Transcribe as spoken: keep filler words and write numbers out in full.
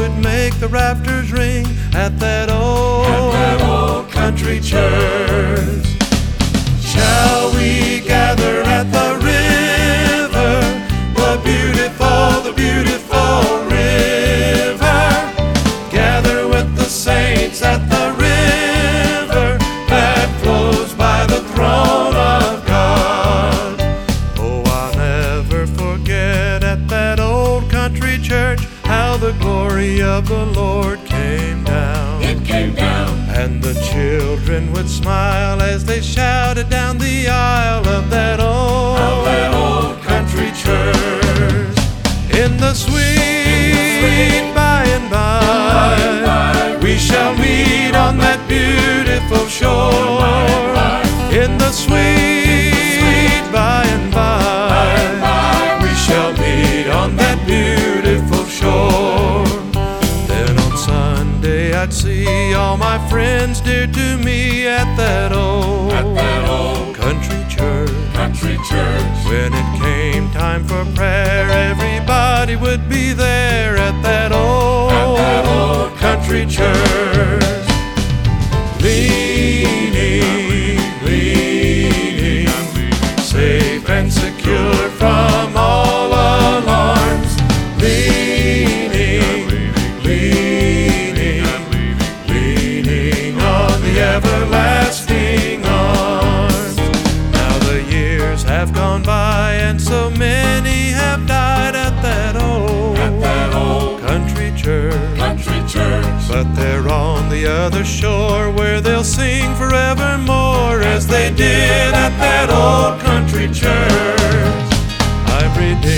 would make the rafters ring at that old, at that old country church. Shall we gather at the river, the beautiful, the beautiful river? Gather with the saints at the river that flows by the throne of God. Oh, I'll never forget at that old country church how the glory of the Lord came down. It came down. And the children would smile as they shouted down the aisle of that old, of that old country church. In the sweet by and by, we shall meet on that beautiful shore. In the sweet by and by, we shall meet on that beautiful shore. Then on Sunday I'd see all my friends dear to me at that old, at that old country church. country church. When it came time for prayer, everybody would be there at that old, at that old country church. Leaning, leaning, safe and secure from all alarms. Leaning, leaning, leaning on the everlasting arms. Now the years have gone by and so many have died at that old, at that old country church. country church. But they're on the other shore where they'll sing forevermore as they did at that old country church. I've redeemed